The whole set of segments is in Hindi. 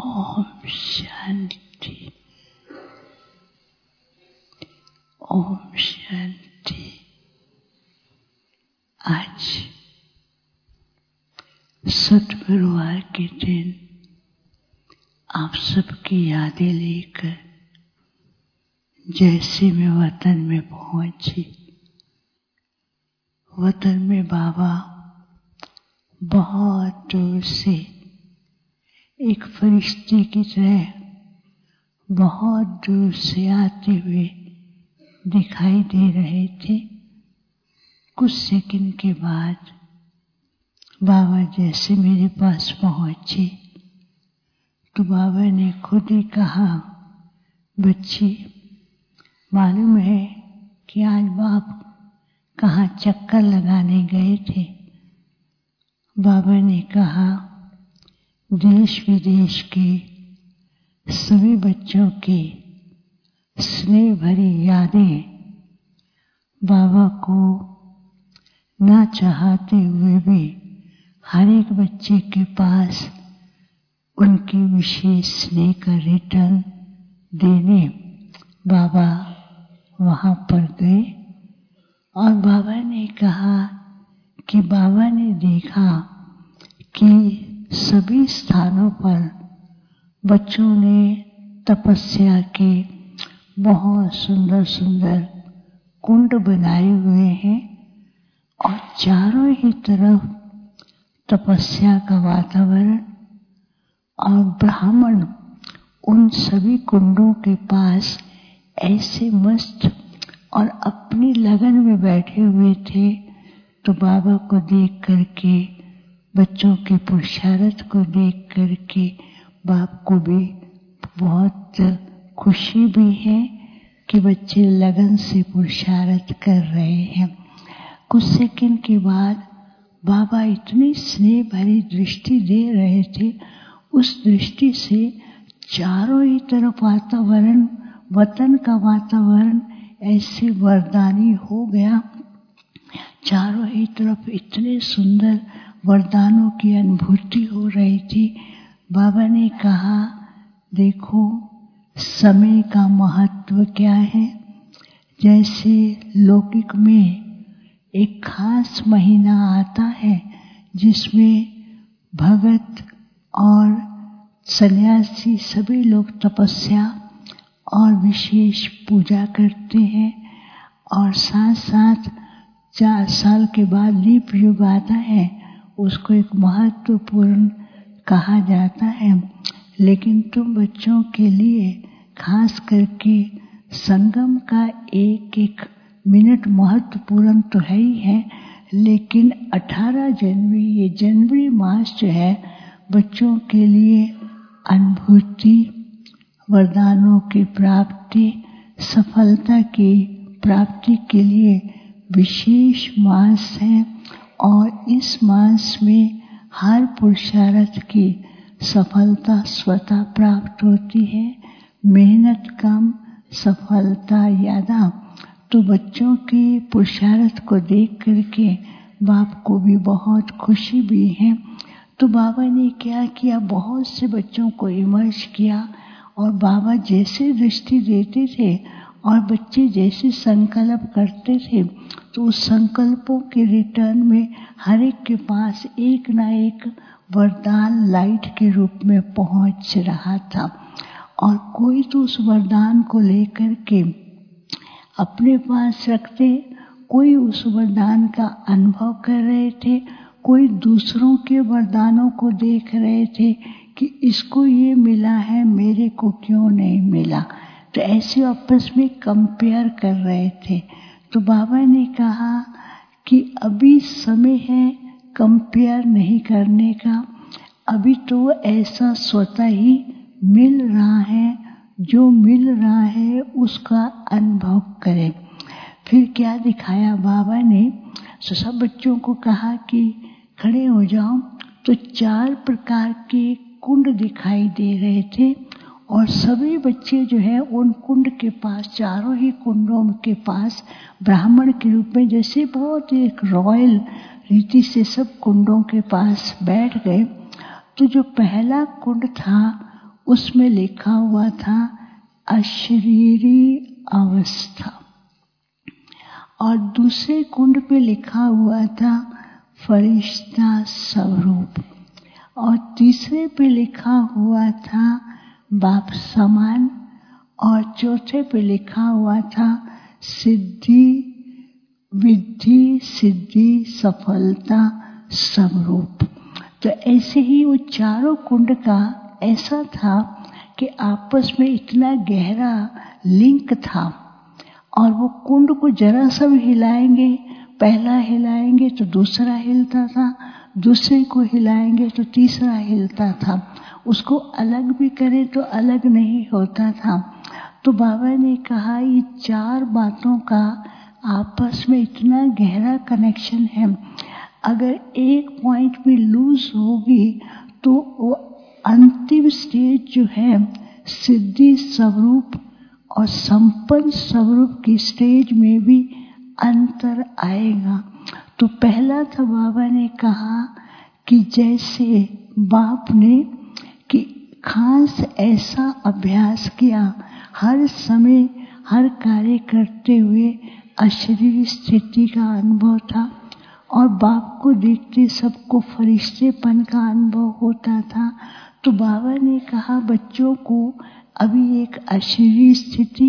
ओम शांति। ओम शांति। आज सद्गुरुवार के दिन आप सबकी यादें लेकर जैसे मैं वतन में पहुंची, वतन में बाबा बहुत दूर से एक फरिश्ते की तरह बहुत दूर से आते हुए दिखाई दे रहे थे। कुछ सेकंड के बाद बाबा जैसे मेरे पास पहुंचे तो बाबा ने खुद ही कहा, बच्ची मालूम है कि आज बाप कहाँ चक्कर लगाने गए थे? बाबा ने कहा, देश विदेश के सभी बच्चों की स्नेह भरी यादें बाबा को ना चाहते हुए भी हर एक बच्चे के पास उनकी विशेष स्नेह का रिटर्न देने बाबा वहाँ पर गए। और बाबा ने कहा कि बाबा ने देखा कि सभी स्थानों पर बच्चों ने तपस्या के बहुत सुंदर सुंदर कुंड बनाए हुए हैं और चारों ही तरफ तपस्या का वातावरण, और ब्राह्मण उन सभी कुंडों के पास ऐसे मस्त और अपनी लगन में बैठे हुए थे। तो बाबा को देख करके, बच्चों के पुरुषार्थ को देख करके बाप को भी बहुत खुशी भी है कि बच्चे लगन से पुरुषार्थ कर रहे हैं। कुछ सेकंड के बाद बाबा इतनी स्नेह भरी दृष्टि दे रहे थे, उस दृष्टि से चारों ही तरफ वातावरण, वतन का वातावरण ऐसे वरदानी हो गया। चारों ही तरफ इतने सुंदर वरदानों की अनुभूति हो रही थी। बाबा ने कहा, देखो समय का महत्व क्या है। जैसे लौकिक में एक खास महीना आता है जिसमें भगत और सन्यासी सभी लोग तपस्या और विशेष पूजा करते हैं, और साथ साथ 4 साल के बाद लीप युग आता है, उसको एक महत्वपूर्ण कहा जाता है। लेकिन तुम बच्चों के लिए खास करके संगम का एक एक मिनट महत्वपूर्ण तो है ही है, लेकिन 18 जनवरी, ये जनवरी मास जो है, बच्चों के लिए अनुभूति, वरदानों की प्राप्ति, सफलता की प्राप्ति के लिए विशेष मास है। और इस मास में हर पुरुषार्थ की सफलता स्वतः प्राप्त होती है। मेहनत कम, सफलता ज़्यादा। तो बच्चों के पुरुषार्थ को देख करके बाप को भी बहुत खुशी भी है। तो बाबा ने क्या किया, बहुत से बच्चों को इमर्ज किया, और बाबा जैसे दृष्टि देते थे और बच्चे जैसे संकल्प करते थे, तो उस संकल्पों के रिटर्न में हर एक के पास एक ना एक वरदान लाइट के रूप में पहुंच रहा था। और कोई तो उस वरदान को लेकर के अपने पास रखते, कोई उस वरदान का अनुभव कर रहे थे, कोई दूसरों के वरदानों को देख रहे थे कि इसको ये मिला है, मेरे को क्यों नहीं मिला। तो ऐसे आपस में कंपेयर कर रहे थे। तो बाबा ने कहा कि अभी समय है कंपेयर नहीं करने का, अभी तो ऐसा स्वतः ही मिल रहा है, जो मिल रहा है उसका अनुभव करें। फिर क्या दिखाया बाबा ने, तो सब बच्चों को कहा कि खड़े हो जाओ। तो 4 प्रकार के कुंड दिखाई दे रहे थे, और सभी बच्चे जो है उन कुंड के पास, चारों ही कुंडों के पास ब्राह्मण के रूप में, जैसे बहुत एक रॉयल रीति से सब कुंडों के पास बैठ गए। तो जो पहला कुंड था उसमें लिखा हुआ था अशरीरी अवस्था, और दूसरे कुंड पे लिखा हुआ था फरिश्ता स्वरूप, और तीसरे पे लिखा हुआ था बाप समान, और चौथे पे लिखा हुआ था सिद्धि विद्धि सिद्धि सफलता स्वरूप। तो ऐसे ही वो चारों कुंड का ऐसा था कि आपस में इतना गहरा लिंक था, और वो कुंड को जरा सा भी हिलाएंगे, पहला हिलाएंगे तो दूसरा हिलता था, दूसरे को हिलाएंगे तो तीसरा हिलता था, उसको अलग भी करें तो अलग नहीं होता था। तो बाबा ने कहा ये चार बातों का आपस में इतना गहरा कनेक्शन है, अगर एक पॉइंट भी लूज होगी तो वो अंतिम स्टेज जो है सिद्धि स्वरूप और संपन्न स्वरूप की स्टेज में भी अंतर आएगा। तो पहला था बाबा ने कहा कि जैसे बाप ने कि खास ऐसा अभ्यास किया, हर समय हर कार्य करते हुए अशरीरी स्थिति का अनुभव था, और बाप को देखते सबको फरिश्तेपन का अनुभव होता था। तो बाबा ने कहा बच्चों को अभी एक अशरीरी स्थिति,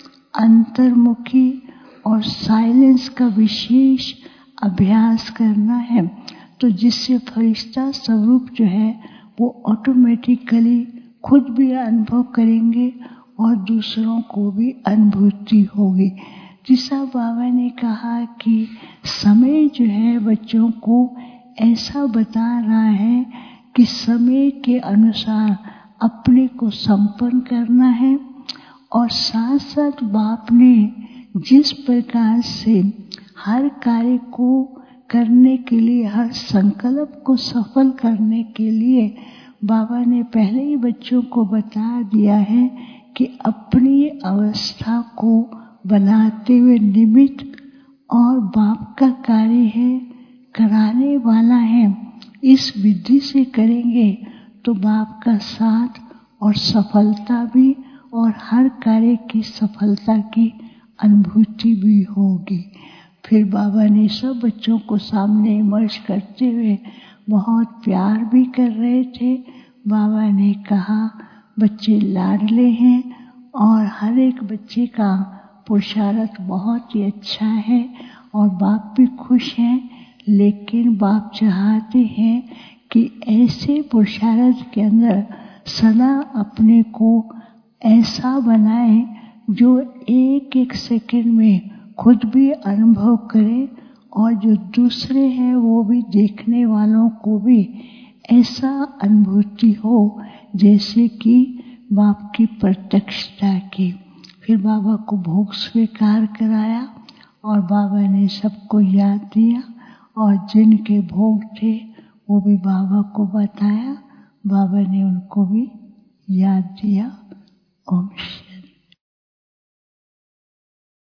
अंतर्मुखी और साइलेंस का विशेष अभ्यास करना है, तो जिससे फरिश्ता स्वरूप जो है वो ऑटोमेटिकली खुद भी अनुभव करेंगे और दूसरों को भी अनुभूति होगी। तीसरा बाबा ने कहा कि समय जो है बच्चों को ऐसा बता रहा है कि समय के अनुसार अपने को संपन्न करना है, और साथ साथ बाप ने जिस प्रकार से हर कार्य को करने के लिए, हर संकल्प को सफल करने के लिए बाबा ने पहले ही बच्चों को बता दिया है कि अपनी अवस्था को बनाते हुए निमित्त और बाप का कार्य है, कराने वाला है, इस विधि से करेंगे तो बाप का साथ और सफलता भी और हर कार्य की सफलता की अनुभूति भी होगी। फिर बाबा ने सब बच्चों को सामने इमर्ज करते हुए बहुत प्यार भी कर रहे थे। बाबा ने कहा बच्चे लाडले हैं और हर एक बच्चे का पुरुषार्थ बहुत ही अच्छा है और बाप भी खुश हैं, लेकिन बाप चाहते हैं कि ऐसे पुरुषार्थ के अंदर सदा अपने को ऐसा बनाए जो एक एक सेकंड में खुद भी अनुभव करे और जो दूसरे हैं वो भी देखने वालों को भी ऐसा अनुभूति हो जैसे कि बाप की प्रत्यक्षता की। फिर बाबा को भोग स्वीकार कराया और बाबा ने सबको याद दिया और जिनके भोग थे वो भी बाबा को बताया, बाबा ने उनको भी याद दिया। ओम